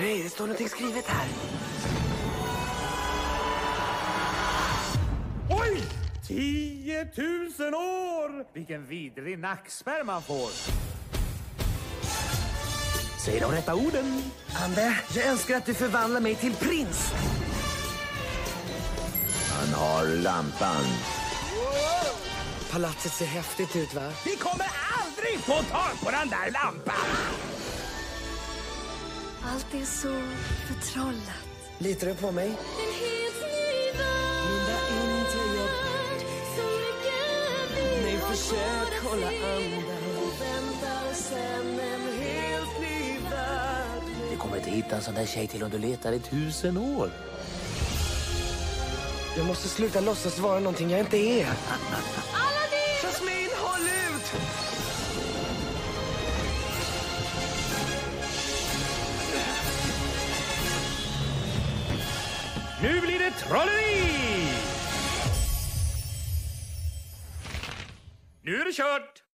Nej, det står någonting skrivet här. Oj! 10 000 år! Vilken vidrig nackspärr man får. Säg de rätta orden. Ande, jag önskar att du förvandlar mig till prins. Han har lampan. Palatset ser häftigt ut, va? Vi kommer aldrig få tag på den där lampan! Allt är så förtrollat. Litar du på mig? En helt ny värld. Blunda inte, jag... Så mycket Nej, försök hålla andan. väntar sen en helt ny värld. Vi kommer inte hitta en sån där tjej till om du letar i 1000 år. Jag måste sluta låtsas vara någonting jag inte är. Aladdin! Jasmine, håll ut! Nu blir det trolleri! Nu är det kört!